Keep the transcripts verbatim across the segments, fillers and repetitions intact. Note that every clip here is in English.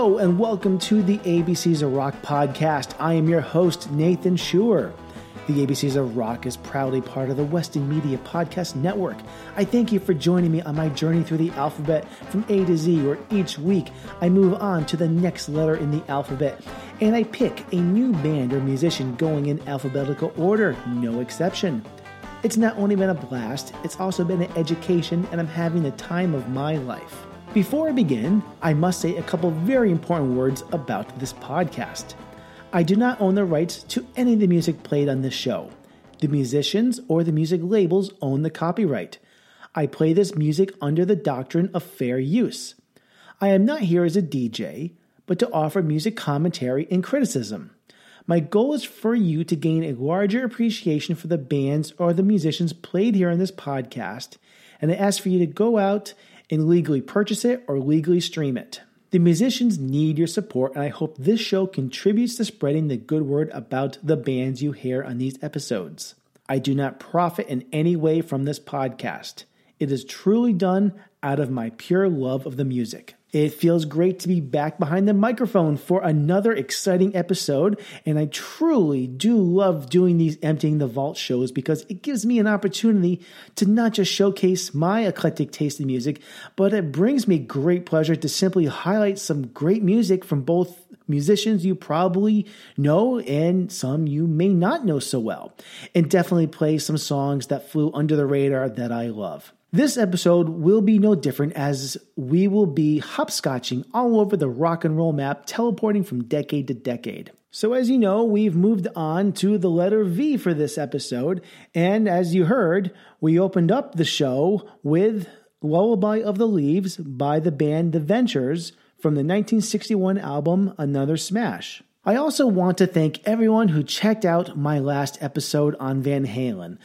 Hello and welcome to the A B Cs of Rock podcast. I am your host, Nathan Schuer. The A B Cs of Rock is proudly part of the Weston Media Podcast Network. I thank you for joining me on my journey through the alphabet from A to Z, where each week I move on to the next letter in the alphabet, and I pick a new band or musician going in alphabetical order, no exception. It's not only been a blast, it's also been an education, and I'm having the time of my life. Before I begin, I must say a couple very important words about this podcast. I do not own the rights to any of the music played on this show. The musicians or the music labels own the copyright. I play this music under the doctrine of fair use. I am not here as a D J, but to offer music commentary and criticism. My goal is for you to gain a larger appreciation for the bands or the musicians played here on this podcast, and I ask for you to go out and legally purchase it or legally stream it. The musicians need your support, and I hope this show contributes to spreading the good word about the bands you hear on these episodes. I do not profit in any way from this podcast. It is truly done out of my pure love of the music. It feels great to be back behind the microphone for another exciting episode, and I truly do love doing these Emptying the Vault shows because it gives me an opportunity to not just showcase my eclectic taste in music, but it brings me great pleasure to simply highlight some great music from both musicians you probably know and some you may not know so well, and definitely play some songs that flew under the radar that I love. This episode will be no different, as we will be hopscotching all over the rock and roll map, teleporting from decade to decade. So as you know, we've moved on to the letter V for this episode, and as you heard, we opened up the show with Lullaby of the Leaves by the band The Ventures from the nineteen sixty-one album Another Smash. I also want to thank everyone who checked out my last episode on Van Halen.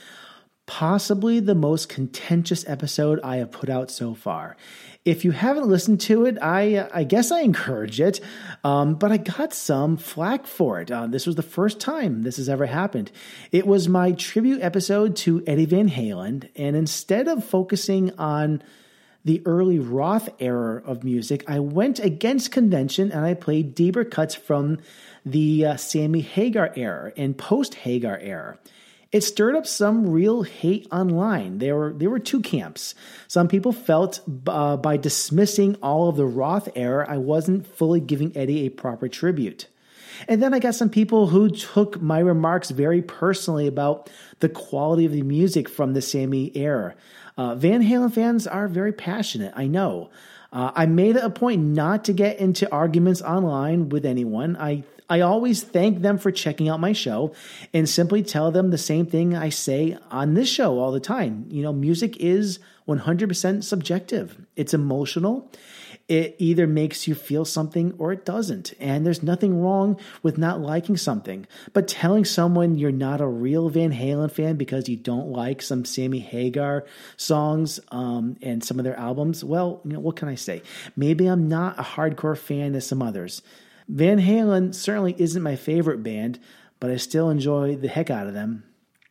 Possibly the most contentious episode I have put out so far. If you haven't listened to it, I I guess I encourage it, um, but I got some flack for it. Uh, this was the first time this has ever happened. It was my tribute episode to Eddie Van Halen, and instead of focusing on the early Roth era of music, I went against convention and I played deeper cuts from the uh, Sammy Hagar era and post-Hagar era. It stirred up some real hate online. There were there were two camps. Some people felt uh, by dismissing all of the Roth era, I wasn't fully giving Eddie a proper tribute. And then I got some people who took my remarks very personally about the quality of the music from the Sammy era. Uh, Van Halen fans are very passionate, I know. Uh, I made it a point not to get into arguments online with anyone. I I always thank them for checking out my show and simply tell them the same thing I say on this show all the time. You know, music is one hundred percent subjective. It's emotional. It either makes you feel something or it doesn't. And there's nothing wrong with not liking something. But telling someone you're not a real Van Halen fan because you don't like some Sammy Hagar songs um, and some of their albums, well, you know, what can I say? Maybe I'm not a hardcore fan as some others. Van Halen certainly isn't my favorite band, but I still enjoy the heck out of them.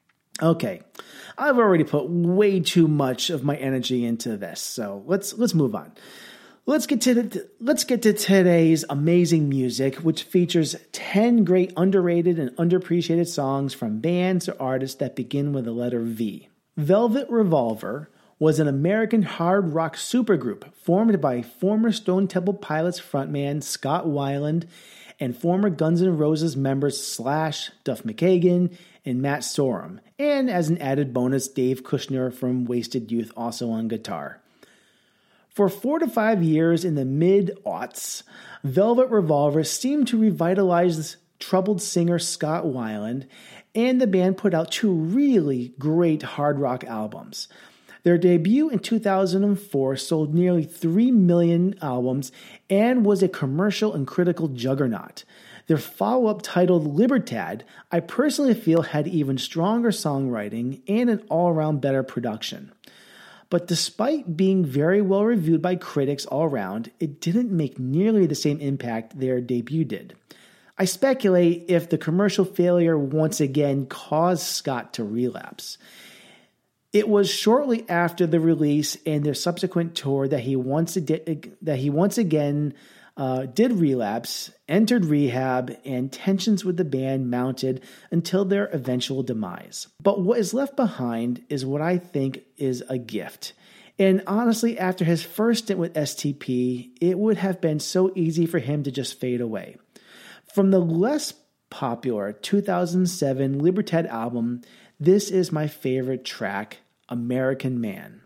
Okay, I've already put way too much of my energy into this, so let's let's move on. Let's get to the, let's get to today's amazing music, which features ten great underrated and underappreciated songs from bands or artists that begin with the letter V. Velvet Revolver was an American hard rock supergroup formed by former Stone Temple Pilots frontman Scott Weiland and former Guns N' Roses members Slash, Duff McKagan, and Matt Sorum, and as an added bonus, Dave Kushner from Wasted Youth also on guitar. For four to five years in the mid-aughts, Velvet Revolver seemed to revitalize troubled singer Scott Weiland, and the band put out two really great hard rock albums. Their debut in two thousand four sold nearly three million albums and was a commercial and critical juggernaut. Their follow-up titled Libertad, I personally feel had even stronger songwriting and an all-around better production. But despite being very well reviewed by critics all around, it didn't make nearly the same impact their debut did. I speculate if the commercial failure once again caused Scott to relapse. It was shortly after the release and their subsequent tour that he once adi- that he once again uh, did relapse, entered rehab, and tensions with the band mounted until their eventual demise. But what is left behind is what I think is a gift. And honestly, after his first stint with S T P, it would have been so easy for him to just fade away. From the less popular two thousand seven Libertad album, this is my favorite track, American Man.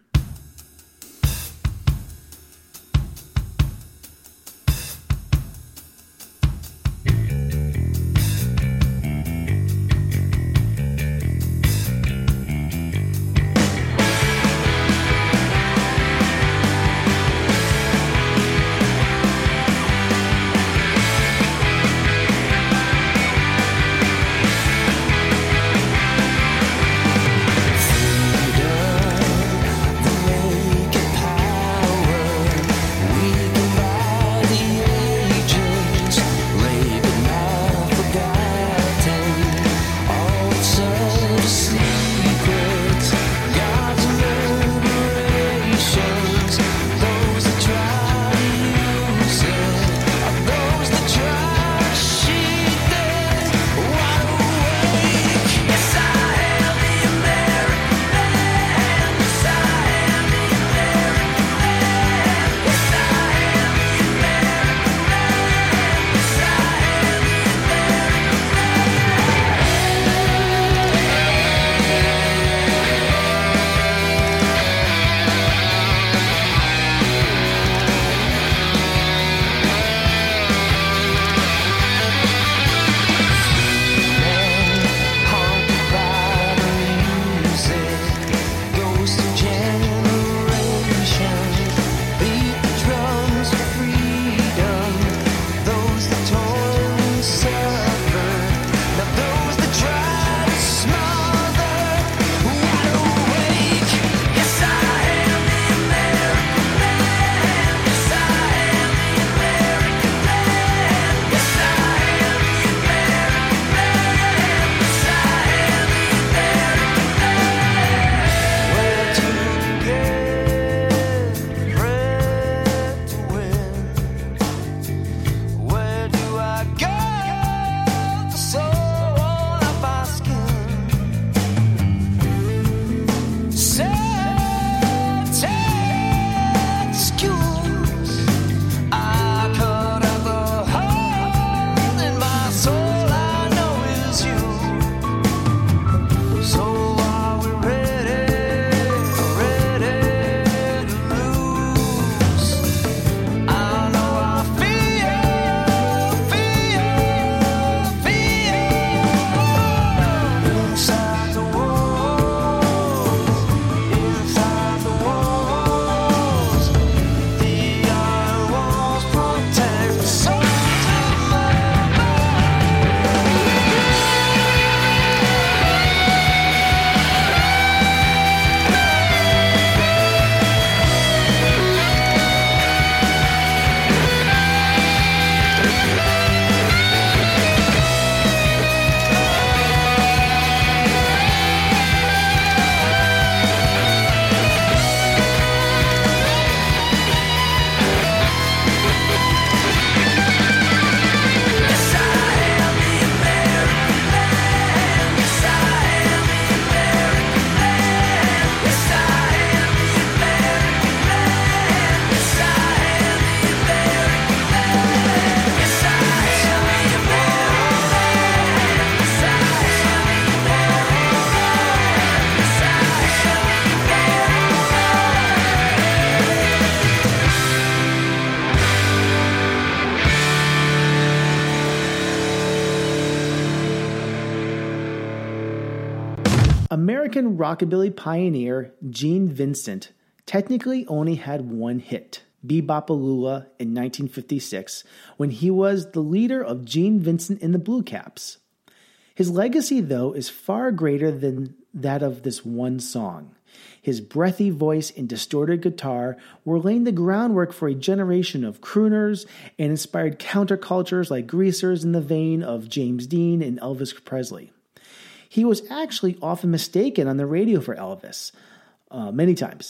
American rockabilly pioneer Gene Vincent technically only had one hit, Be-Bop-A-Lula, in nineteen fifty-six, when he was the leader of Gene Vincent and the Blue Caps. His legacy, though, is far greater than that of this one song. His breathy voice and distorted guitar were laying the groundwork for a generation of crooners and inspired countercultures like greasers in the vein of James Dean and Elvis Presley. He was actually often mistaken on the radio for Elvis, uh, many times.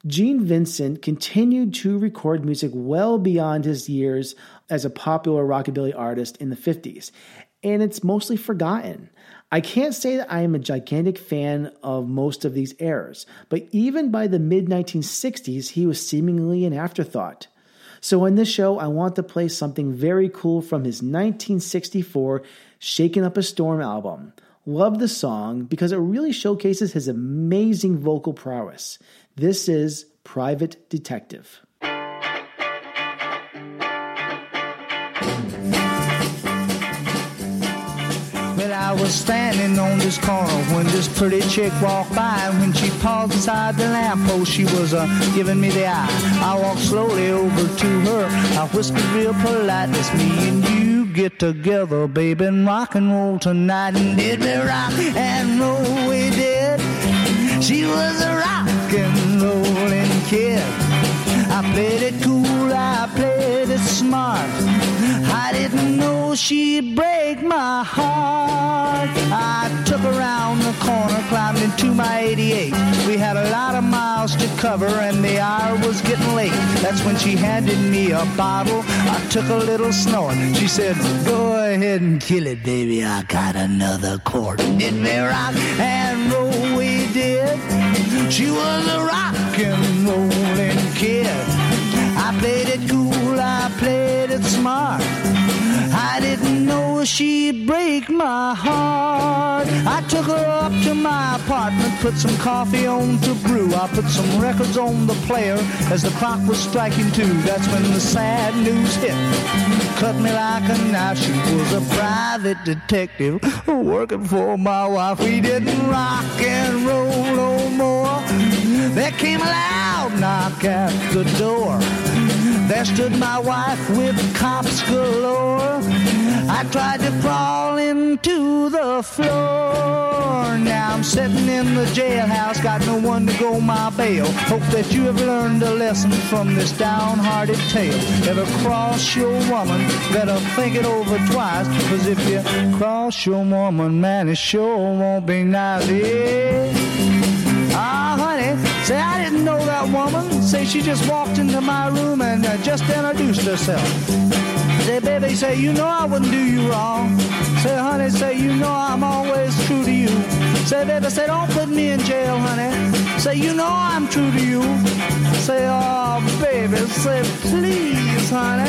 Gene Vincent continued to record music well beyond his years as a popular rockabilly artist in the fifties, and it's mostly forgotten. I can't say that I am a gigantic fan of most of these eras, but even by the mid nineteen sixties, he was seemingly an afterthought. So in this show, I want to play something very cool from his nineteen sixty-four Shakin' Up a Storm album. Love the song because it really showcases his amazing vocal prowess. This is Private Detective. Well, I was standing on this corner when this pretty chick walked by, and when she paused beside the lamppost, she was uh, giving me the eye. I walked slowly over to her. I whispered real polite, "It's me and you get together, baby, and rock and roll tonight." And did we rock and roll? We did. She was a rock and rolling kid. I played it cool, I played it smart. I didn't know she'd break my heart. I took her around the corner, climbed into my eighty-eight. We had a lot of miles to cover and the hour was getting late. That's when she handed me a bottle. I took a little snort. She said, "Go ahead and kill it, baby, I got another quart." Did we rock and roll? We did. She was a rock and rolling kid. I played it cool, I played it smart. I didn't know she'd break my heart. I took her up to my apartment, put some coffee on to brew. I put some records on the player as the clock was striking two. That's when the sad news hit. Cut me like a knife. She was a private detective working for my wife. We didn't rock and roll no more. There came a loud knock at the door. There stood my wife with cops galore. I tried to crawl into the floor. Now I'm sitting in the jailhouse, got no one to go my bail. Hope that you have learned a lesson from this downhearted tale. Ever cross your woman, better think it over twice. Cause if you cross your woman, man, it sure won't be nice. Yeah. Ah, honey, say I didn't know that woman. Say she just walked into my room and uh, just introduced herself. Say, baby, say, you know I wouldn't do you wrong. Say, honey, say, you know I'm always true to you. Say, baby, say, don't put me in jail, honey. Say, you know I'm true to you. Say, oh, baby, say, please, honey.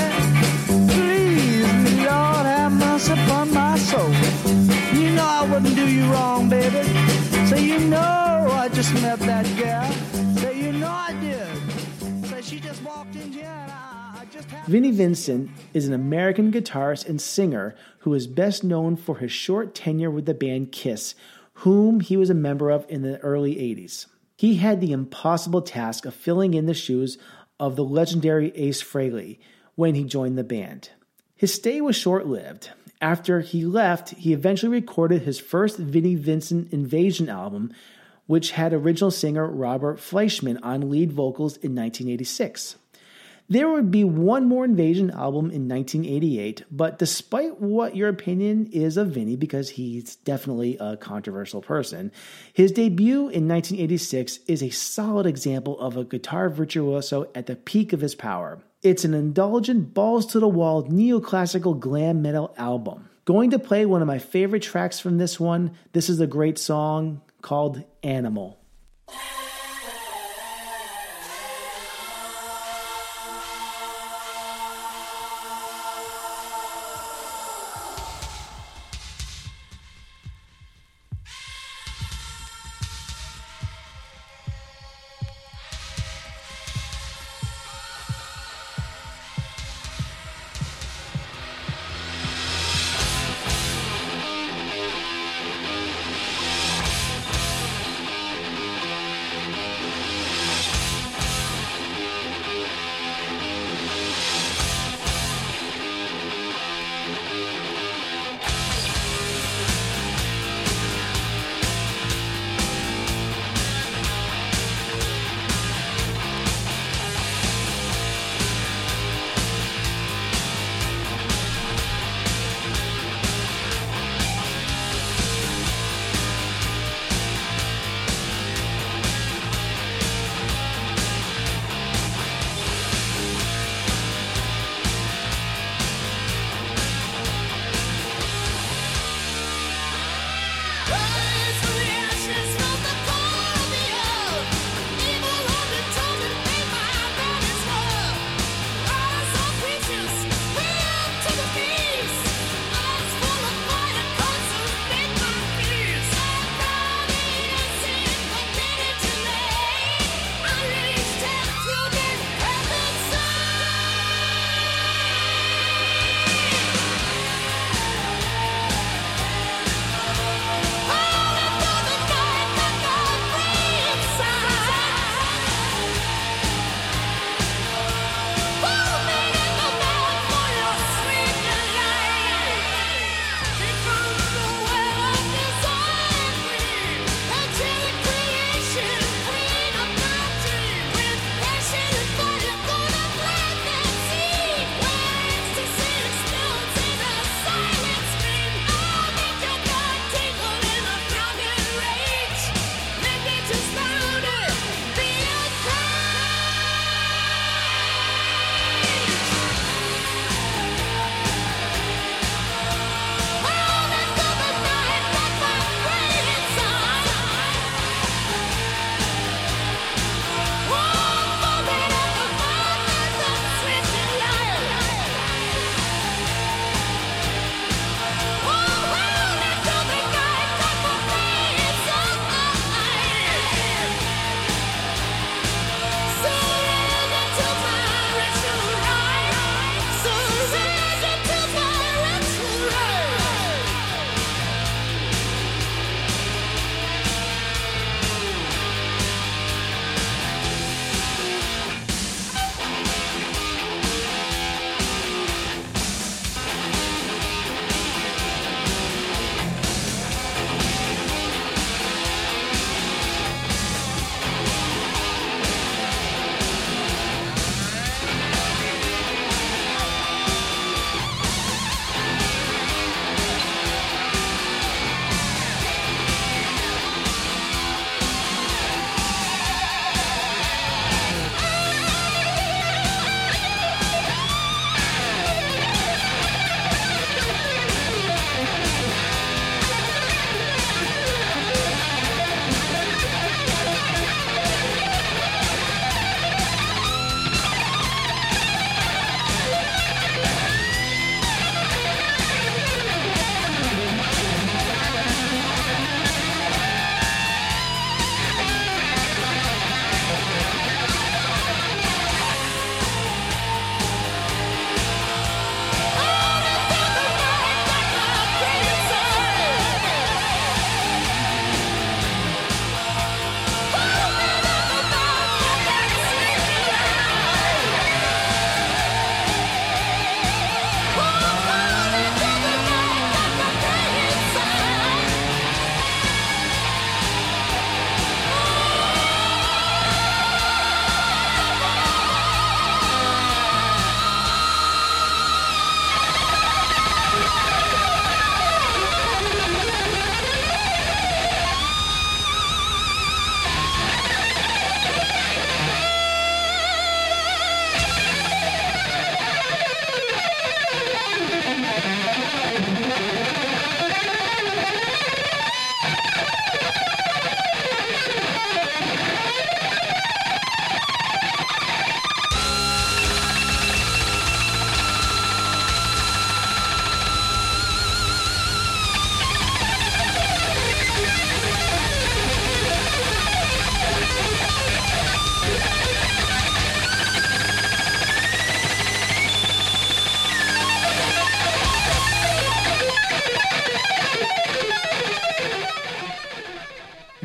Please, Lord, have mercy upon my soul. You know I wouldn't do you wrong, baby. Say, you know I just met that gal. Say, you know I did. Say, she just walked in here and I, I just happened. Vinnie Vincent is an American guitarist and singer who is best known for his short tenure with the band Kiss, whom he was a member of in the early eighties. He had the impossible task of filling in the shoes of the legendary Ace Frehley when he joined the band. His stay was short-lived. After he left, he eventually recorded his first Vinnie Vincent Invasion album, which had original singer Robert Fleischman on lead vocals in nineteen eighty-six. There would be one more Invasion album in nineteen eighty-eight, but despite what your opinion is of Vinnie, because he's definitely a controversial person, his debut in nineteen eighty-six is a solid example of a guitar virtuoso at the peak of his power. It's an indulgent, balls-to-the-wall, neoclassical glam metal album. Going to play one of my favorite tracks from this one. This is a great song called Animal.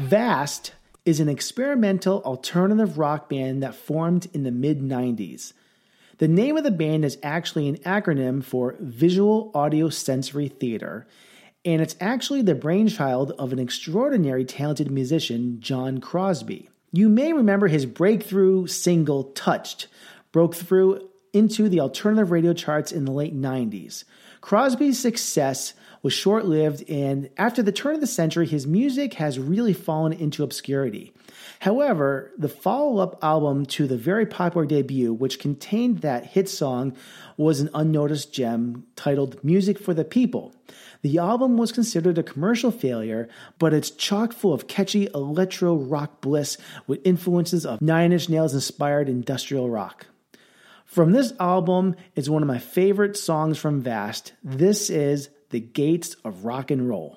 Vast is an experimental alternative rock band that formed in the mid nineties. The name of the band is actually an acronym for Visual Audio Sensory Theater, and it's actually the brainchild of an extraordinary talented musician, John Crosby. You may remember his breakthrough single, Touched, broke through into the alternative radio charts in the late nineties. Crosby's success was short-lived, and after the turn of the century, his music has really fallen into obscurity. However, the follow-up album to the very popular debut, which contained that hit song, was an unnoticed gem titled Music for the People. The album was considered a commercial failure, but it's chock full of catchy electro rock bliss with influences of Nine Inch Nails-inspired industrial rock. From this album is one of my favorite songs from Vast. This is The Gates of Rock and Roll.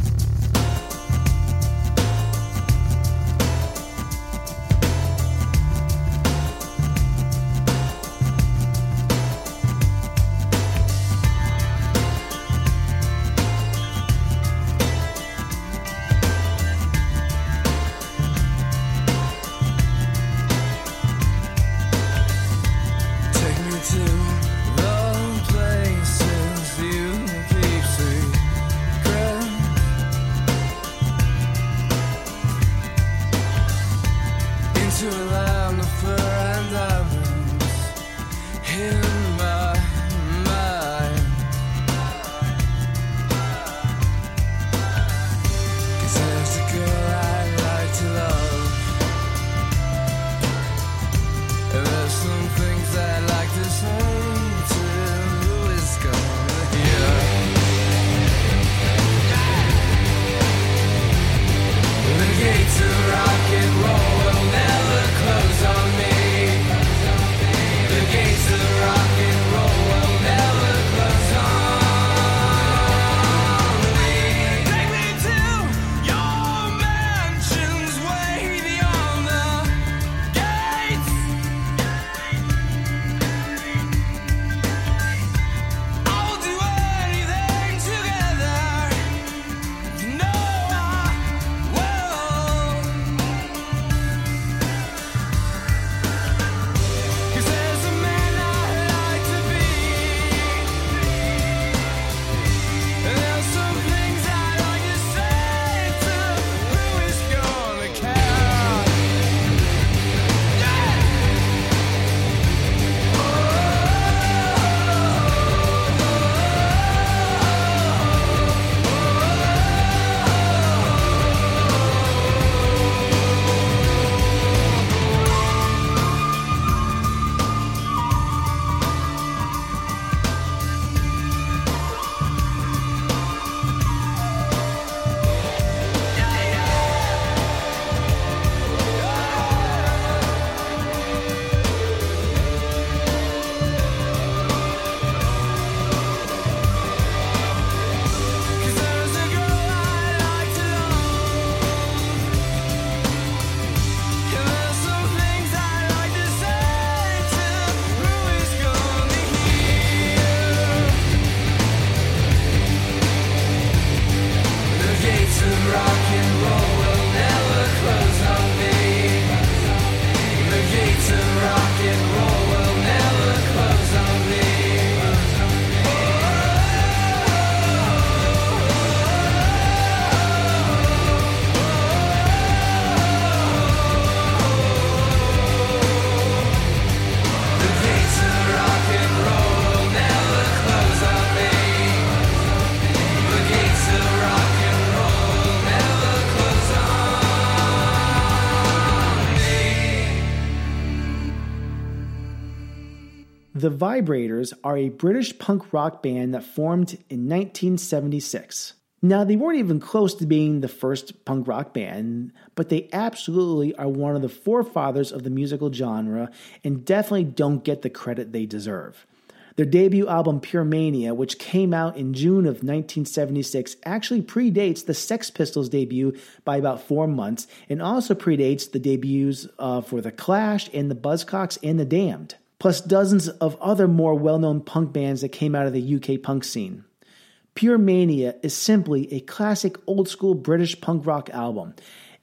The Vibrators are a British punk rock band that formed in nineteen seventy-six. Now, they weren't even close to being the first punk rock band, but they absolutely are one of the forefathers of the musical genre and definitely don't get the credit they deserve. Their debut album, Pure Mania, which came out in June of nineteen seventy-six, actually predates the Sex Pistols' debut by about four months and also predates the debuts uh, for The Clash and the Buzzcocks and the Damned, plus dozens of other more well-known punk bands that came out of the U K punk scene. Pure Mania is simply a classic old-school British punk rock album.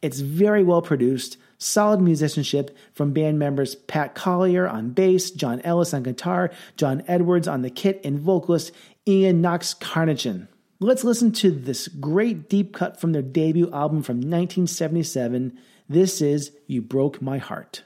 It's very well produced, solid musicianship from band members Pat Collier on bass, John Ellis on guitar, John Edwards on the kit, and vocalist Ian Knox Carnation. Let's listen to this great deep cut from their debut album from nineteen seventy-seven. This is You Broke My Heart.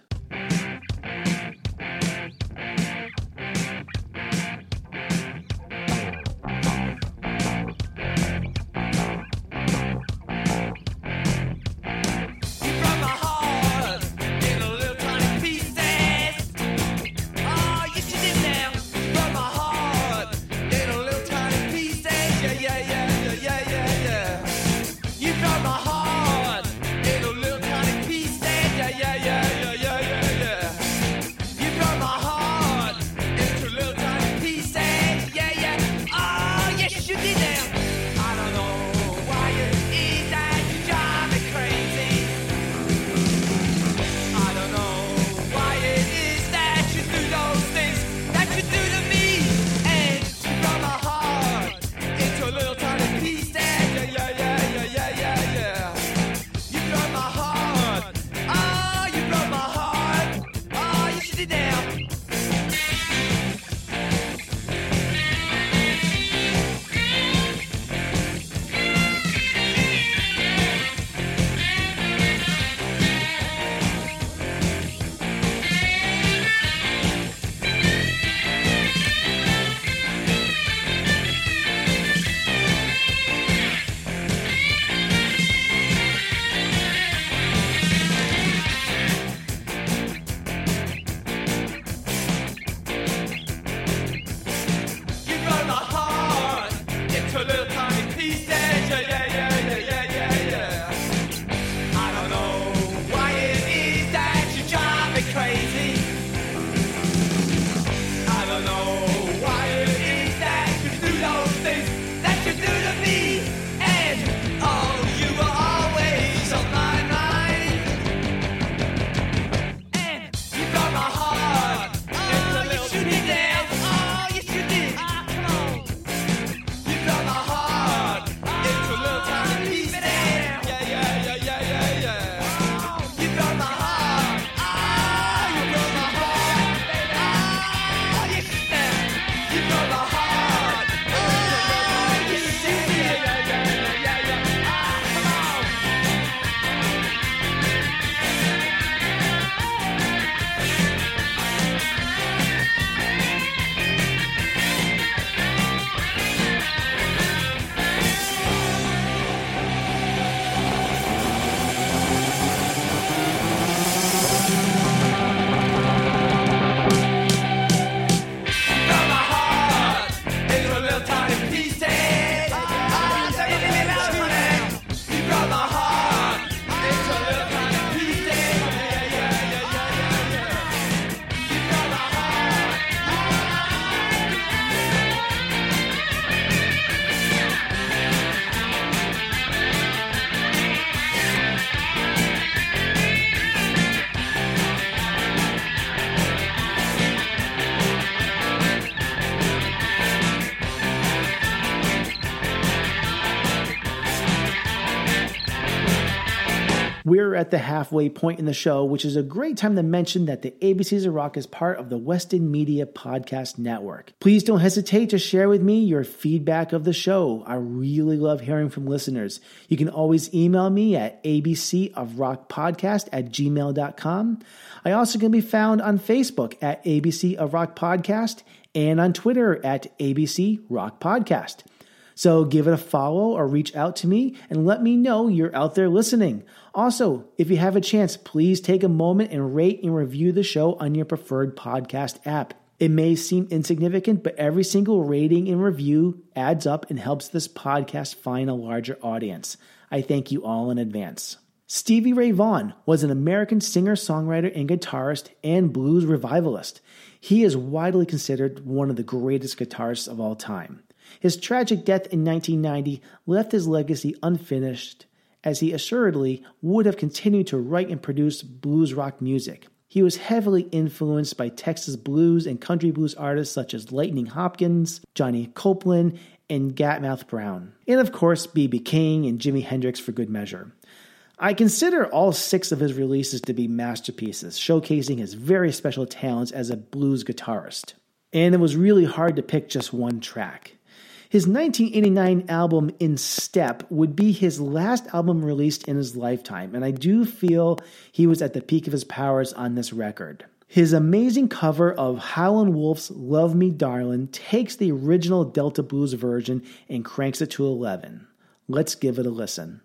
We're at the halfway point in the show, which is a great time to mention that the A B Cs of Rock is part of the Weston Media Podcast Network. Please don't hesitate to share with me your feedback of the show. I really love hearing from listeners. You can always email me at abcofrockpodcast at gmail dot com. I also can be found on Facebook at A B C of Rock Podcast and on Twitter at A B C Rock Podcast. So give it a follow or reach out to me and let me know you're out there listening. Also, if you have a chance, please take a moment and rate and review the show on your preferred podcast app. It may seem insignificant, but every single rating and review adds up and helps this podcast find a larger audience. I thank you all in advance. Stevie Ray Vaughan was an American singer, songwriter, and guitarist and blues revivalist. He is widely considered one of the greatest guitarists of all time. His tragic death in nineteen ninety left his legacy unfinished, as he assuredly would have continued to write and produce blues rock music. He was heavily influenced by Texas blues and country blues artists such as Lightning Hopkins, Johnny Copeland, and Gatmouth Brown. And of course, B B King and Jimi Hendrix for good measure. I consider all six of his releases to be masterpieces, showcasing his very special talents as a blues guitarist. And it was really hard to pick just one track. His nineteen eighty-nine album In Step would be his last album released in his lifetime, and I do feel he was at the peak of his powers on this record. His amazing cover of Howlin' Wolf's Love Me Darlin' takes the original Delta Blues version and cranks it to eleven. Let's give it a listen.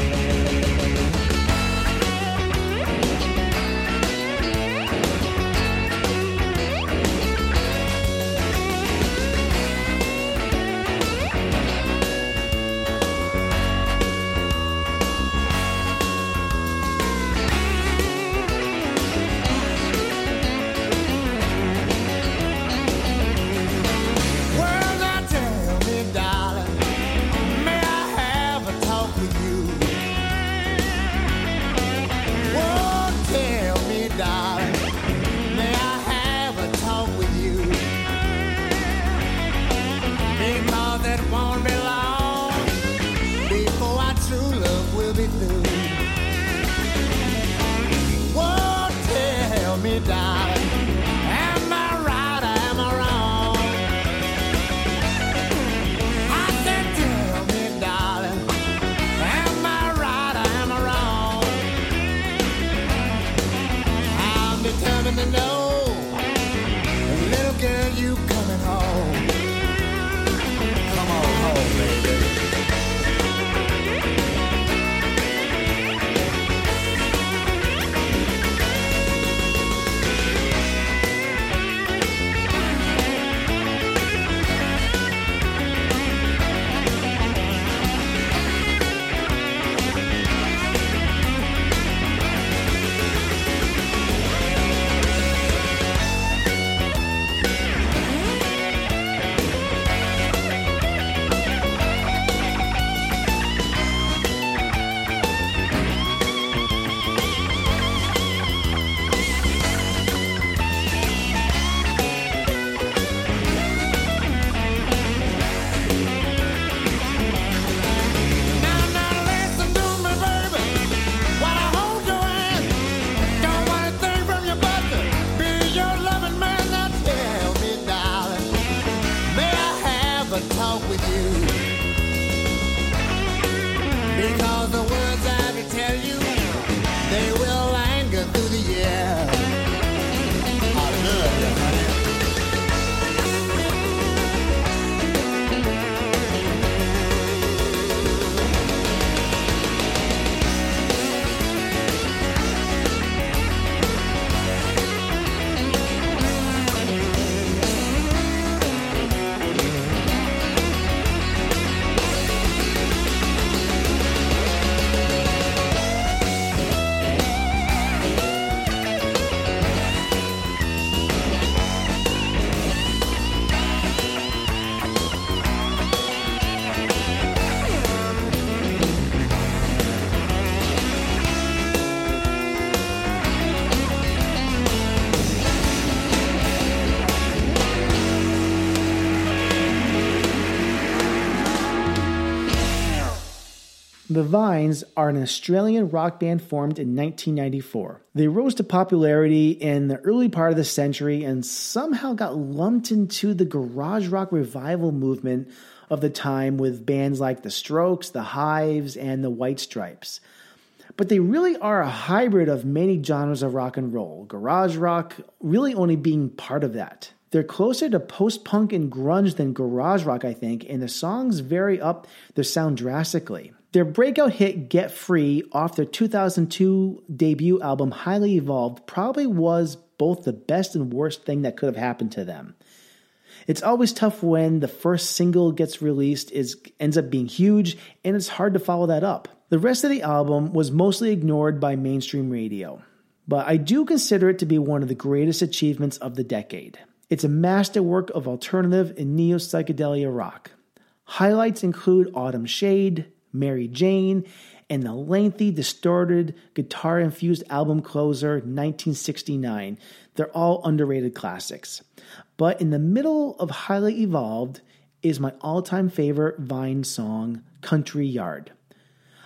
The Vines are an Australian rock band formed in nineteen ninety-four. They rose to popularity in the early part of the century and somehow got lumped into the garage rock revival movement of the time with bands like The Strokes, The Hives, and The White Stripes. But they really are a hybrid of many genres of rock and roll, garage rock really only being part of that. They're closer to post-punk and grunge than garage rock, I think, and the songs vary up their sound drastically. Their breakout hit Get Free off their two thousand two debut album Highly Evolved probably was both the best and worst thing that could have happened to them. It's always tough when the first single gets released, is ends up being huge, and it's hard to follow that up. The rest of the album was mostly ignored by mainstream radio, but I do consider it to be one of the greatest achievements of the decade. It's a masterwork of alternative and neo-psychedelia rock. Highlights include Autumn Shade, Mary Jane, and the lengthy, distorted, guitar-infused album closer, nineteen sixty-nine. They're all underrated classics. But in the middle of Highly Evolved is my all-time favorite Vine song, Country Yard.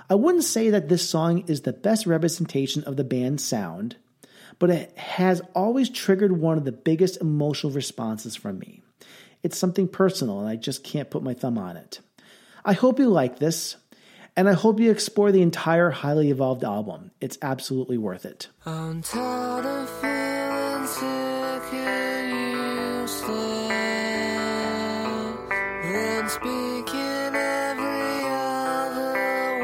I wouldn't say that this song is the best representation of the band's sound, but it has always triggered one of the biggest emotional responses from me. It's something personal, and I just can't put my thumb on it. I hope you like this, and I hope you explore the entire Highly Evolved album. It's absolutely worth it. I'm tired of feeling sick and useless, then speaking every other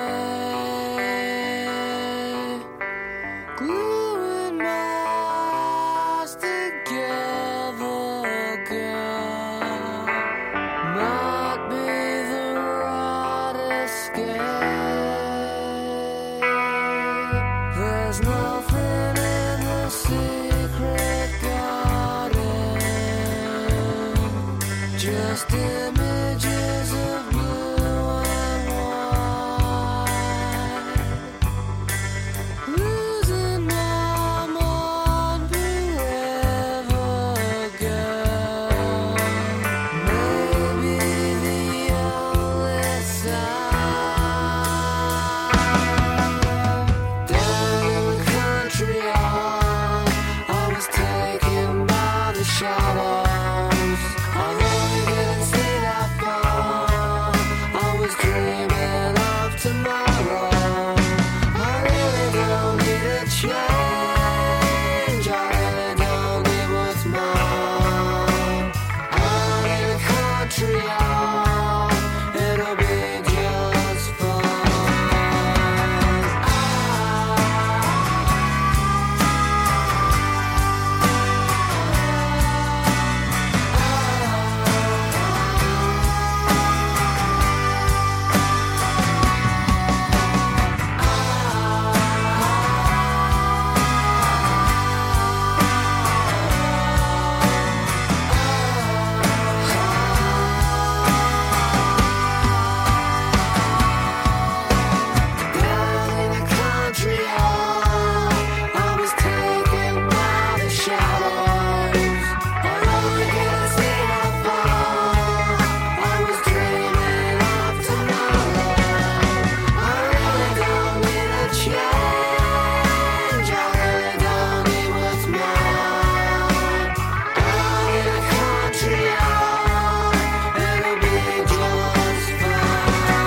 way, gluing my eyes together again might be the right escape. There's nothing in the secret garden, just images of blue and white, losing my mind forever again. Maybe the only sign. Down in the country, I I was taken by the shadows. Although we didn't see that far, I was dreaming of tomorrow. I really don't need a change. I really don't need what's mine. Out in the country, oh, it'll be just fine. Down in the country, oh, I was taken by the shadows. Although we didn't see that far, I was dreaming of tomorrow. I really don't need a change. I really don't need what's mine. Out in the country, oh, it'll be just fine.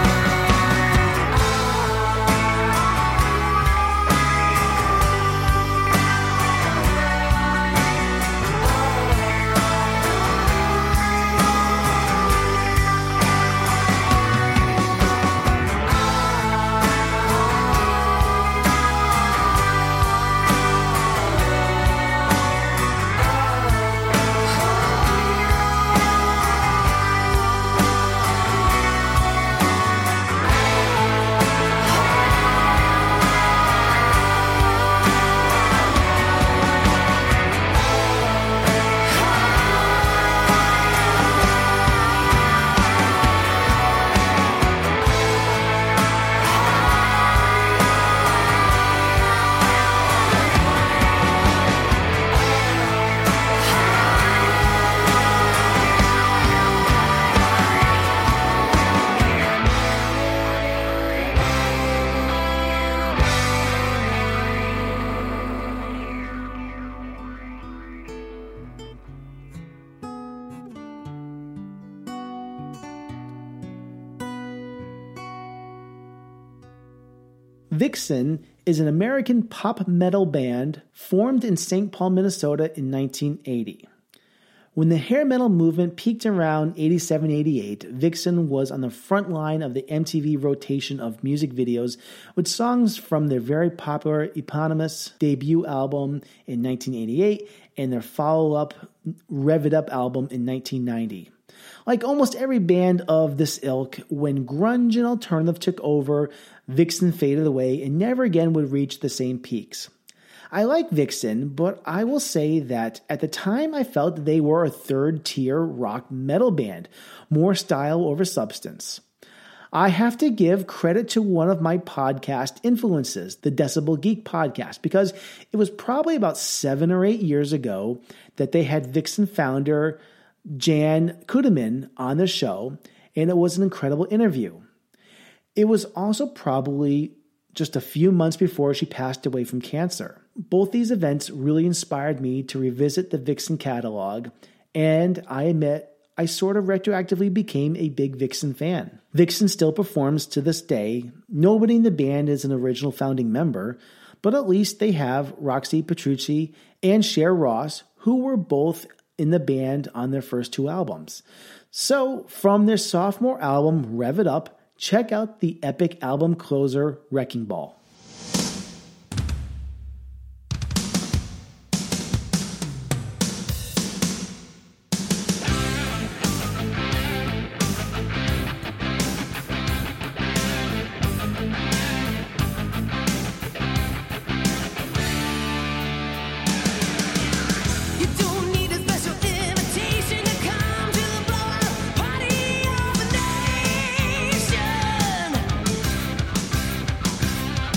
Vixen is an American pop metal band formed in Saint Paul, Minnesota in nineteen eighty. When the hair metal movement peaked around eighty-seven eighty-eight, Vixen was on the front line of the M T V rotation of music videos with songs from their very popular eponymous debut album in nineteen eighty-eight and their follow-up Rev It Up album in nineteen ninety. Like almost every band of this ilk, when grunge and alternative took over, Vixen faded away and never again would reach the same peaks. I like Vixen, but I will say that at the time I felt they were a third-tier rock metal band, more style over substance. I have to give credit to one of my podcast influences, the Decibel Geek podcast, because it was probably about seven or eight years ago that they had Vixen founder Jan Kudeman on the show, and it was an incredible interview. It was also probably just a few months before she passed away from cancer. Both these events really inspired me to revisit the Vixen catalog, and I admit I sort of retroactively became a big Vixen fan. Vixen still performs to this day. Nobody in the band is an original founding member, but at least they have Roxy Petrucci and Cher Ross, who were both in the band on their first two albums. So, from their sophomore album, Rev It Up, check out the epic album closer, Wrecking Ball. You don't need a special invitation to come to the blowout party of the nation.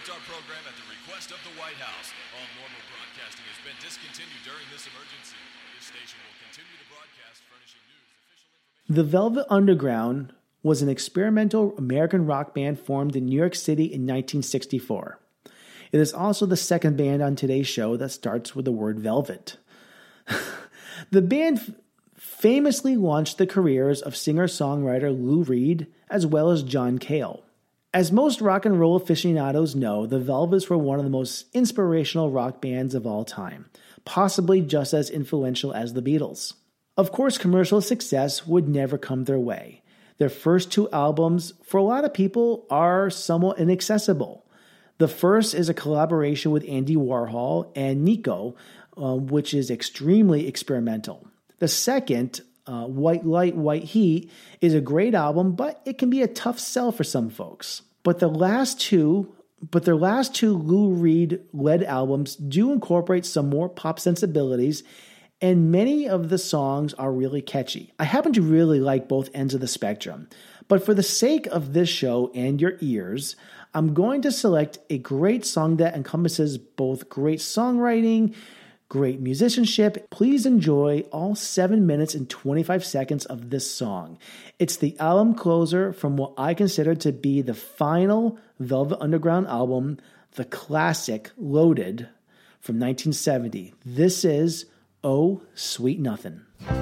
interrupt our program at the request of the White House. All normal broadcasting has been discontinued during this emergency. This station will continue to broadcast, furnishing news, official information. The Velvet Underground was an experimental American rock band formed in New York City in nineteen sixty-four. It is also the second band on today's show that starts with the word velvet. The band f- famously launched the careers of singer-songwriter Lou Reed as well as John Cale. As most rock and roll aficionados know, the Velvets were one of the most inspirational rock bands of all time, possibly just as influential as the Beatles. Of course, commercial success would never come their way. Their first two albums, for a lot of people, are somewhat inaccessible. The first is a collaboration with Andy Warhol and Nico, uh, which is extremely experimental. The second, uh, White Light, White Heat, is a great album, but it can be a tough sell for some folks. But the last two, but their last two Lou Reed-led albums do incorporate some more pop sensibilities, and many of the songs are really catchy. I happen to really like both ends of the spectrum, but for the sake of this show and your ears, I'm going to select a great song that encompasses both great songwriting, great musicianship. Please enjoy all seven minutes and twenty-five seconds of this song. It's the album closer from what I consider to be the final Velvet Underground album, the classic Loaded from nineteen seventy. This is Oh Sweet Nothing.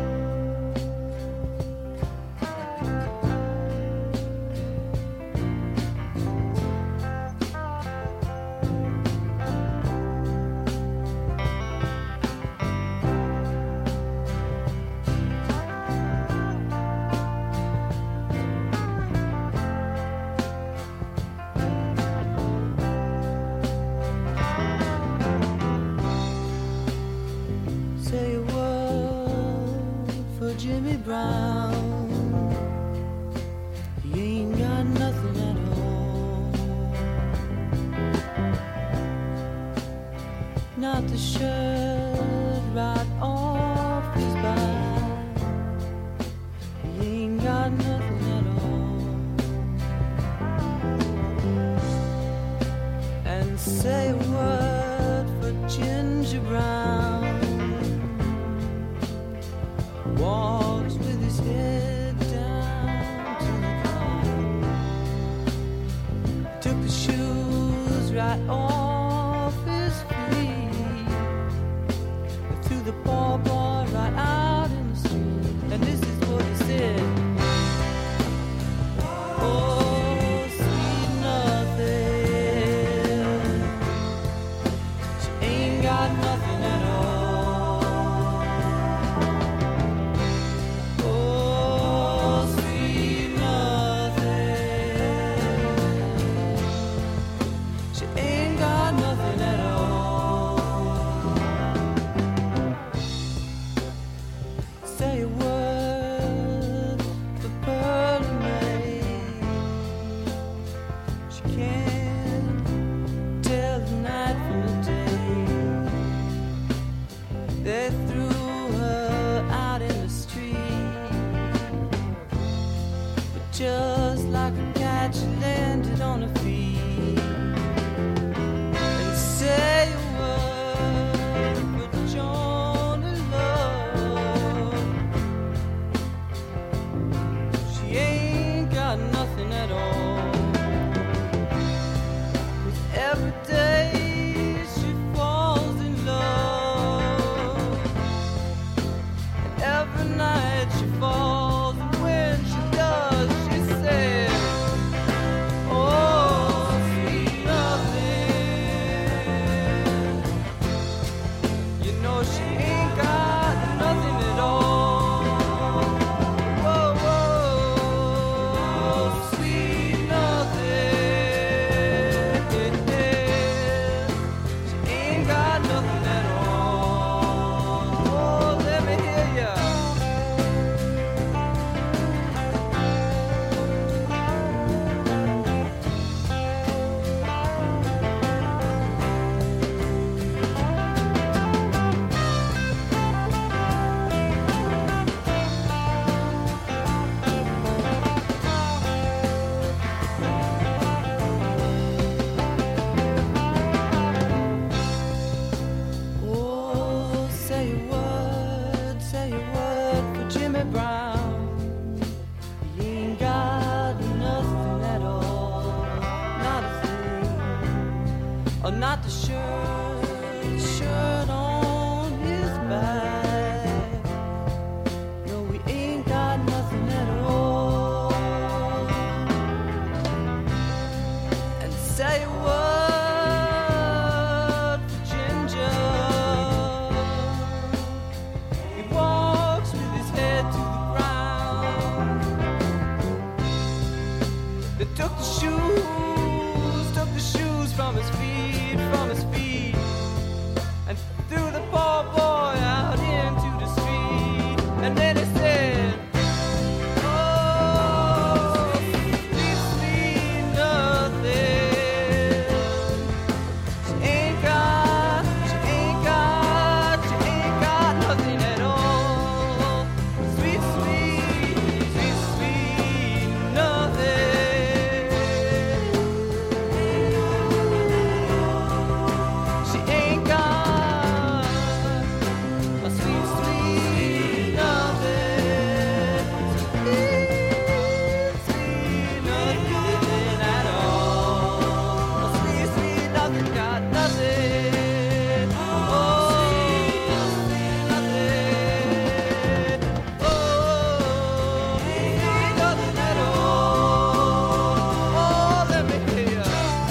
Say a word for Jimmy Brown. He ain't got nothing at all. Not the shirt right off his back. He ain't got nothing at all. And say a word for Ginger Brown. Walks with his head down to the ground. Took the shoes right off his feet. Threw the poor boy right out in the street. And this is what he said. Oh, sweet nothing. She ain't got nothing at all. They threw her out in the street, but just like a cat she landed on her feet. And say a word for Johnny Love. She ain't got nothing at all. With every day she falls in love. Charlie Brown. He ain't got nothing at all, not a thing, or not the shirt, shirt on his back. No, we ain't got nothing at all. And say a word for Ginger. He walks with his head to the ground. They took the shoes, took the shoes from his feet, from his feet, and threw the poor boy out into the street. And then he said, oh, sweet, sweet nothing. She ain't got, she ain't got, she ain't got nothing at all. Sweet, sweet, sweet, sweet nothing. She ain't got a sweet, sweet nothing. Sweet, sweet nothing at all. A sweet, sweet nothing, got nothing. Oh, nothing. Oh, ain't nothing at all. Oh, let me hear ya.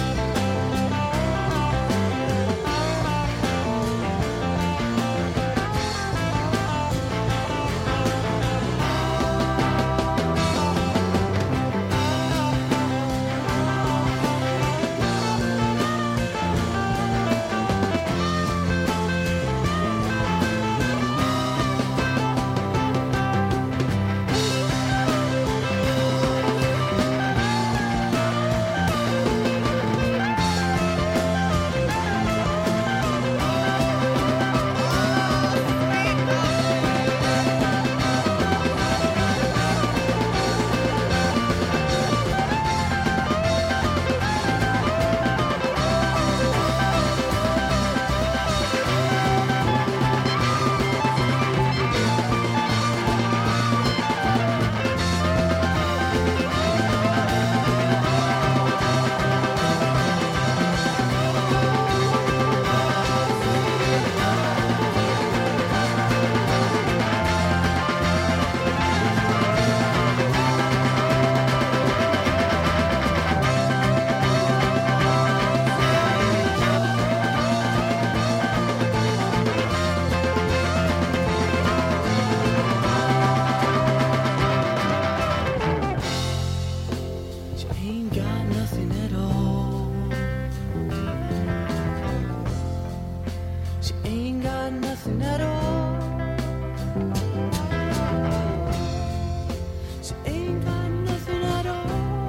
She ain't got nothing at all. She ain't got nothing at all. She ain't got nothing at all.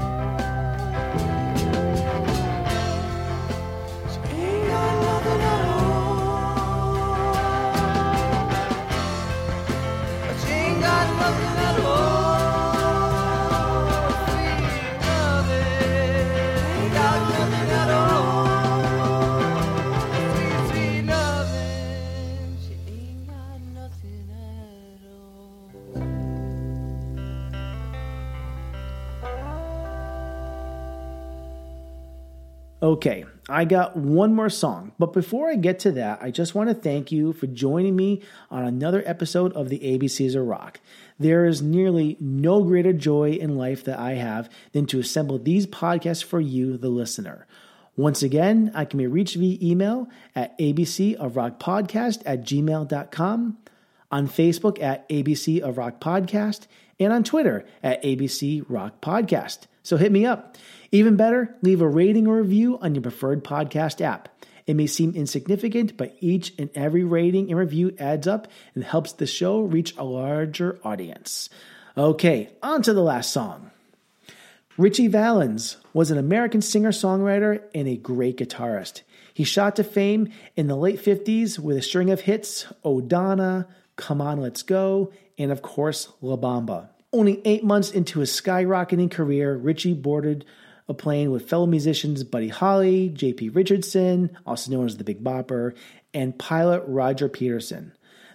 She ain't got nothing at all. She ain't got nothing at all. Okay, I got one more song, but before I get to that, I just want to thank you for joining me on another episode of the A B Cs of Rock. There is nearly no greater joy in life that I have than to assemble these podcasts for you, the listener. Once again, I can be reached via email at abcofrockpodcast at gmail dot com, on Facebook at A B C of Rock Podcast, and on Twitter at A B C Rock Podcast. So hit me up. Even better, leave a rating or review on your preferred podcast app. It may seem insignificant, but each and every rating and review adds up and helps the show reach a larger audience. Okay, on to the last song. Ritchie Valens was an American singer-songwriter and a great guitarist. He shot to fame in the late fifties with a string of hits, Oh Donna, Come On Let's Go, and of course, La Bamba. Only eight months into his skyrocketing career, Ritchie boarded a plane with fellow musicians Buddy Holly, J P Richardson, also known as the Big Bopper, and pilot Roger Peterson.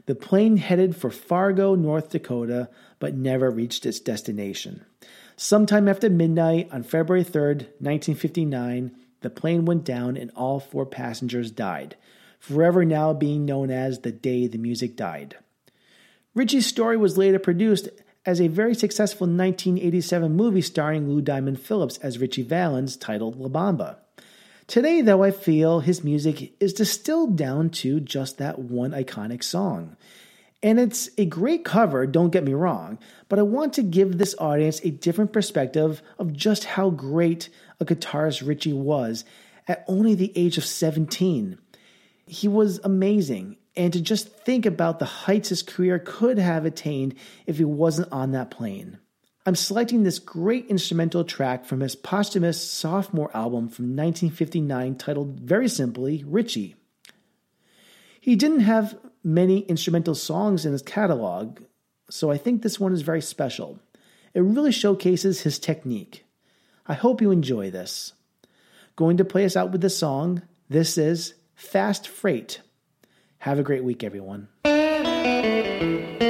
The plane headed for Fargo, North Dakota, but never reached its destination. Sometime after midnight on February third, nineteen fifty-nine, the plane went down and all four passengers died, forever now being known as the day the music died. Ritchie's story was later produced as a very successful nineteen eighty-seven movie starring Lou Diamond Phillips as Ritchie Valens titled La Bamba. Today, though, I feel his music is distilled down to just that one iconic song. And it's a great cover, don't get me wrong, but I want to give this audience a different perspective of just how great a guitarist Ritchie was at only the age of seventeen. He was amazing, and to just think about the heights his career could have attained if he wasn't on that plane. I'm selecting this great instrumental track from his posthumous sophomore album from nineteen fifty-nine titled very simply, Ritchie. He didn't have many instrumental songs in his catalog, so I think this one is very special. It really showcases his technique. I hope you enjoy this. Going to play us out with the song, this is Fast Freight. Have a great week, everyone.